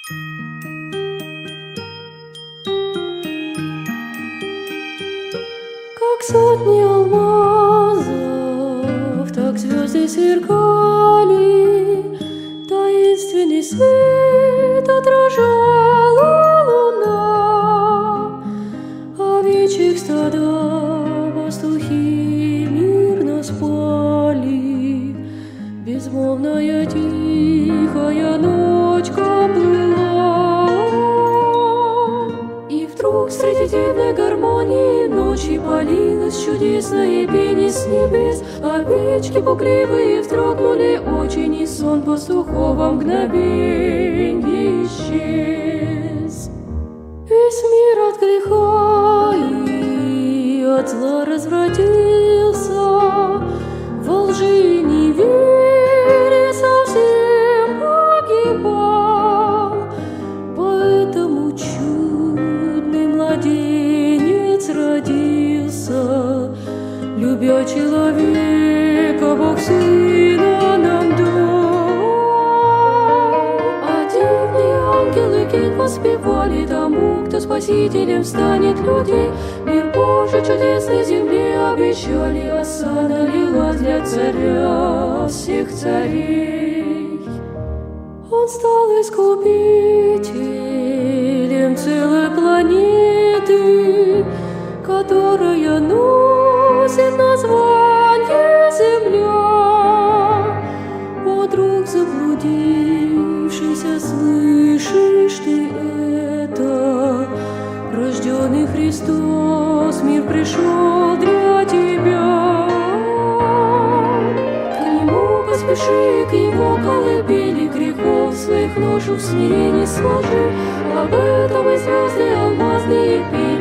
Как сотни алмазов, так звезды сверкали, таинственный свет отражала луна, овечьих стада пастухи мирно спали, безмолвная тихая ночка плыла. И вдруг среди дивной гармонии ночи полилось чудесное пение с небес. Овечки пугливые вздрогнули очень, и сон пастухов во мгновенье исчез. Весь мир от греха и от зла развратился, во лжи и неверие совсем погибал. Поэтому чудный младенец родился, любя человека, Бог Сына нам дал. А дивные ангелы гимн воспевали тому, кто спасителем станет людей. Мир Божий чудесный земле обещали, осада лилась для царя всех царей. Он стал искупителем целой планеты, которая носит название Земля. О, друг заблудившийся, слышишь ты это? Рожденный Христос, мир пришел для тебя. К Нему поспеши, к Его колыбели, своих ношу в смирении сложи. Об этом и звезды алмазные пели.